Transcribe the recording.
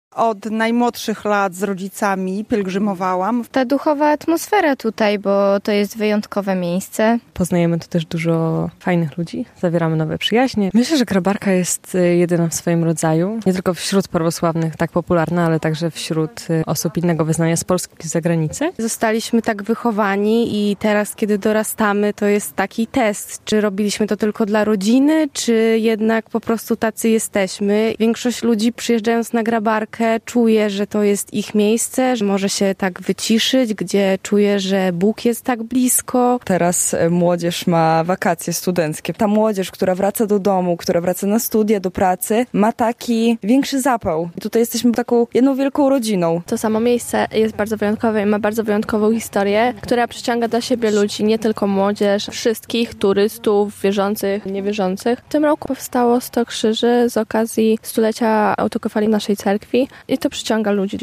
Od najmłodszych lat z rodzicami pielgrzymowałam. Ta duchowa atmosfera tutaj, bo to jest wyjątkowe miejsce. Poznajemy tu też dużo fajnych ludzi, zawieramy nowe przyjaźnie. Myślę, że Grabarka jest jedyna w swoim rodzaju. Nie tylko wśród prawosławnych tak popularna, ale także wśród osób innego wyznania z Polski i z zagranicy. Zostaliśmy tak wychowani i teraz, kiedy dorastamy, to jest taki test. Czy robiliśmy to tylko dla rodziny, czy jednak po prostu tacy jesteśmy. Większość ludzi przyjeżdżając na Grabarkę czuje, że to jest ich miejsce, że może się tak wyciszyć, gdzie czuje, że Bóg jest tak blisko. Teraz młodzież ma wakacje studenckie. Ta młodzież, która wraca do domu, która wraca na studia, do pracy, ma taki większy zapał. I tutaj jesteśmy taką jedną wielką rodziną. To samo miejsce jest bardzo wyjątkowe i ma bardzo wyjątkową historię, która przyciąga do siebie ludzi, nie tylko młodzież, wszystkich turystów, wierzących, niewierzących. W tym roku powstało 100 krzyży z okazji stulecia autokefalii naszej cerkwi i to przyciąga ludzi.